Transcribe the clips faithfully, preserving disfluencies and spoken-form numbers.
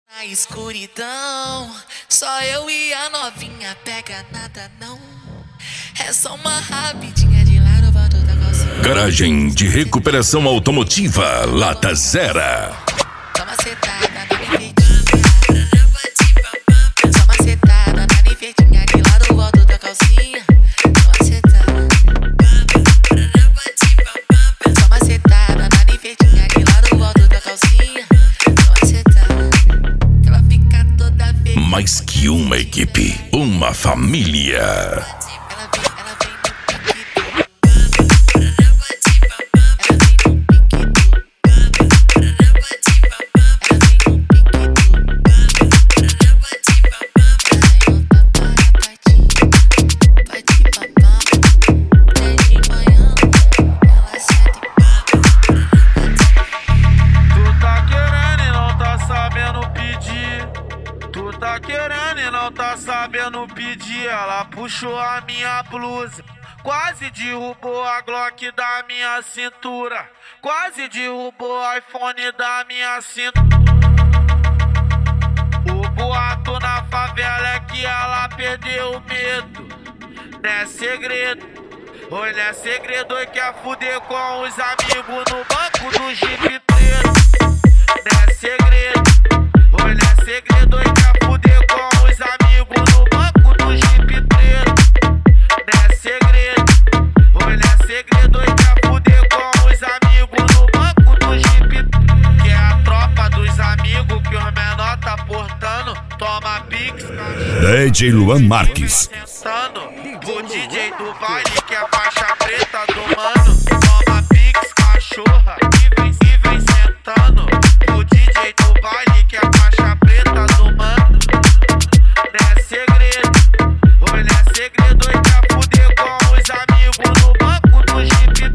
Na escuridão, só eu e a novinha, pega nada não. É só uma rapidinha de lá no volta da calcinha. Garagem de recuperação automotiva Lata Zera. Toma setada na nifetinha. Toma setada na nifetinha de lá no volta da calcinha. Toma setada. Toma setada na nifetinha de lá no volta da calcinha. Toma setada. Que ela fica toda vez. Mais que uma equipe, uma família. Tá querendo e não tá sabendo pedir. Ela puxou a minha blusa, quase derrubou a Glock da minha cintura, quase derrubou o iPhone da minha cintura. O boato na favela é que ela perdeu o medo. Não é segredo, oi, não é segredo, oi, quer fuder com os amigos no banco do Jeep preto. Não é segredo, oi, não é segredo, oi, quer fuder com os amigos no banco do Jeep preto. Não é segredo, oi, não é segredo, oi, quer fuder com os amigos no banco do Jeep. Que é a tropa dos amigos que os menor tá portando. Toma pix, D J Luan Marques. O D J do baile que é faixa preta do mano. Toma pix, cachorra, e vem, e vem sentando. O D J do baile que é faixa preta do mano. Não é segredo, oi, não é segredo, oi, quer fuder com os amigos no banco do Jeep.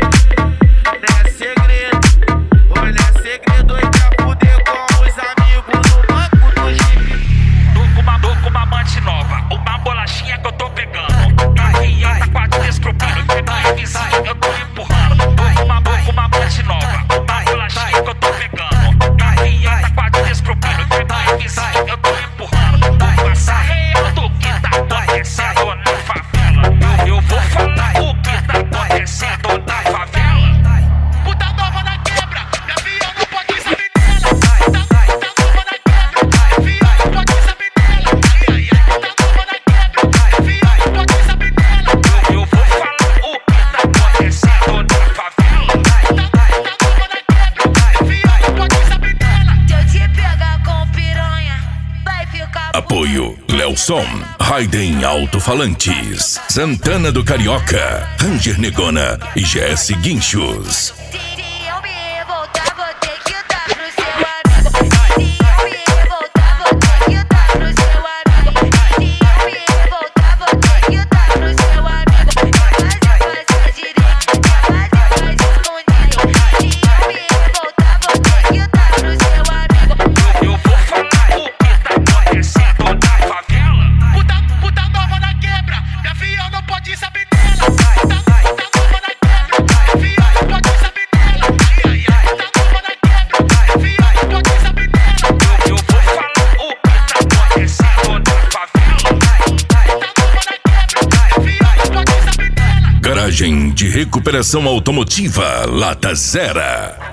Não é segredo, oi, não é segredo, oi, quer fuder com os amigos no banco do Jeep. Tô com uma, tô com uma amante nova, uma bolachinha que eu tô pegando. Aí tá quase descrupando, que é vizinho, eu tô empurrando. Tô com uma, tô com uma amante nova, uma bolachinha que eu tô pegando. Aí tá quase descrupando, que é vizinho, eu tô empurrando. Vou passar real do que tá acontecendo na favela. Eu vou falar o que tá acontecendo na favela. Puta nova na quebra, minha filha não pode saber dela. Puta nova na quebra, minha filha não pode saber dela. Ai, ai, ai, puta nova na quebra, minha filha não pode saber dela. Eu vou falar o que tá acontecendo na favela. Puta nova na quebra, minha filha não pode saber dela. Se eu te pegar com piranha, vai ficar. Apoio Lelson, Raiden Alto-Falantes, Santana do Carioca, Ranger Negona e G S Guinchos. Se eu me revoltar, vou ter que dar pro seu amigo. Se eu me revoltar, vou ter que dar pro seu amigo. Se eu me revoltar, vou ter que dar pro seu amigo. Fazer, fazer direito, fazer, fazer escondido. Se eu me revoltar, vou ter que dar pro seu amigo. Eu vou falar o que tá acontecendo na favela. Puta, puta nova na quebra, minha filha não pode saber dela. Puta, puta nova na quebra, minha filha não pode saber dela. Ai, ai, ai, puta nova na quebra, minha filha não pode saber dela. Eu vou falar o que tá acontecendo na favela. Puta nova na quebra, minha filha não pode saber dela. Garagem de recuperação automotiva Lata Zera.